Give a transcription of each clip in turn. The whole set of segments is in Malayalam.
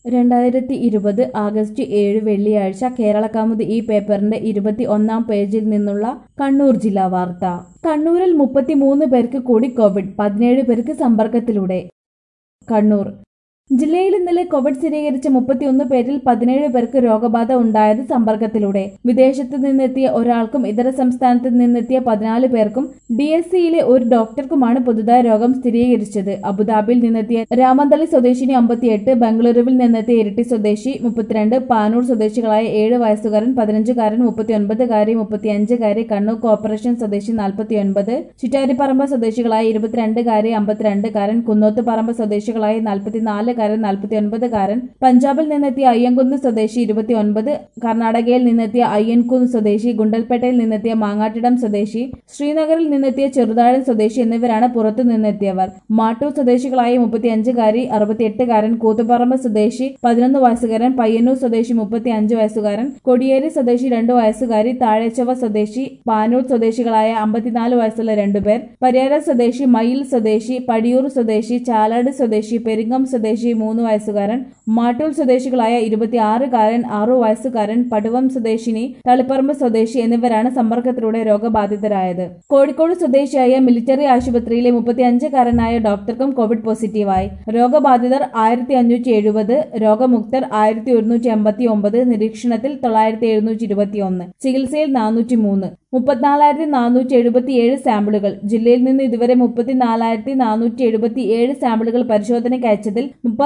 2020 ആഗസ്റ്റ് 7 വെള്ളിയാഴ്ച കേരളകൗമുദി ഈ പേപ്പറിന്റെ 21-ാം പേജിൽ നിന്നുള്ള കണ്ണൂർ ജില്ലാ വാർത്ത. കണ്ണൂരിൽ 33 പേർക്ക് കൂടി കോവിഡ്, 17 പേർക്ക് സമ്പർക്കത്തിലൂടെ. കണ്ണൂർ ജില്ലയിൽ ഇന്നലെ കോവിഡ് സ്ഥിരീകരിച്ച 31 പേരിൽ 17 പേർക്ക് രോഗബാധ ഉണ്ടായത് സമ്പർക്കത്തിലൂടെ. വിദേശത്ത് നിന്നെത്തിയ ഒരാൾക്കും ഇതര സംസ്ഥാനത്ത് നിന്നെത്തിയ 14 പേർക്കും DSCയിലെ ഒരു ഡോക്ടർക്കുമാണ് പുതുതായി രോഗം സ്ഥിരീകരിച്ചത്. അബുദാബിയിൽ നിന്നെത്തിയ രാമന്തളി സ്വദേശിനി 58, ബംഗളൂരുവിൽ നിന്നെത്തിയ ഇരിട്ടി സ്വദേശി 32, പാനൂർ സ്വദേശികളായ 7 വയസ്സുകാരൻ, 15-കാരൻ, 39-കാരി, 35-കാരി, കണ്ണൂർ കോർപ്പറേഷൻ സ്വദേശി 49, ചിറ്റാരിപ്പറമ്പ് സ്വദേശികളായ 22-കാരി, 52-കാരൻ, കുന്നോത്തുപറമ്പ് സ്വദേശികളായ 44-കാരൻ, 49-കാരൻ, പഞ്ചാബിൽ നിന്നെത്തിയ അയ്യൻകുന്ന് സ്വദേശി 29, കർണാടകയിൽ നിന്നെത്തിയ അയ്യൻകുന്ന് സ്വദേശി, ഗുണ്ടൽപേട്ടയിൽ നിന്നെത്തിയ മാങ്ങാട്ടിടം സ്വദേശി, ശ്രീനഗറിൽ നിന്നെത്തിയ ചെറുതാഴം സ്വദേശി എന്നിവരാണ് പുറത്തു നിന്നെത്തിയവർ. മാട്ടൂർ സ്വദേശികളായ 35-കാരി, 68-കാരൻ, കൂത്തുപറമ്പ് സ്വദേശി 11 വയസ്സുകാരൻ, പയ്യന്നൂർ സ്വദേശി 35 വയസ്സുകാരൻ, കൊടിയേരി സ്വദേശി 2 വയസ്സുകാരി, താഴെച്ചൊവ്വ സ്വദേശി, പാനൂർ സ്വദേശികളായ 54 വയസ്സുള്ള 2 പേർ, പരിയാരം സ്വദേശി, മയിൽ സ്വദേശി, പടിയൂർ സ്വദേശി, ചാലാട് സ്വദേശി, പെരിങ്ങം സ്വദേശി 3 വയസ്സുകാരൻ, മാട്ടൂർ സ്വദേശികളായ 26-കാരൻ, 6 വയസ്സുകാരൻ, പടുവം സ്വദേശിനി, തളിപ്പറമ്പ് സ്വദേശി എന്നിവരാണ് സമ്പർക്കത്തിലൂടെ രോഗബാധിതരായത്. കോഴിക്കോട് സ്വദേശിയായ മിലിറ്ററി ആശുപത്രിയിലെ 35-കാരനായ ഡോക്ടർക്കും കോവിഡ് പോസിറ്റീവായി. രോഗബാധിതർ 1570, രോഗമുക്തർ 1189, നിരീക്ഷണത്തിൽ 9721, ചികിത്സയിൽ 403, 34,477 സാമ്പിളുകൾ. ജില്ലയിൽ നിന്ന് ഇതുവരെ 34,477 സാമ്പിളുകൾ പരിശോധനയ്ക്ക് അയച്ചതിൽ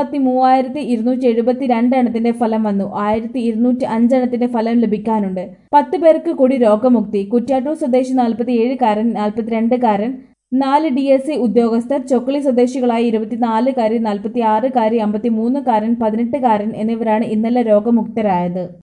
33,272 എണ്ണത്തിന്റെ ഫലം വന്നു. 1,205 എണ്ണത്തിന്റെ ഫലം ലഭിക്കാനുണ്ട്. 10 പേർക്ക് കൂടി രോഗമുക്തി. കുറ്റ്യാട്ടൂർ സ്വദേശി 47-കാരൻ, 42-കാരൻ, 4 DSC ഉദ്യോഗസ്ഥർ, ചൊക്കളി സ്വദേശികളായ 24-കാരി, 46-കാരി, 53-കാരൻ, 18-കാരൻ എന്നിവരാണ് ഇന്നലെ രോഗമുക്തരായത്.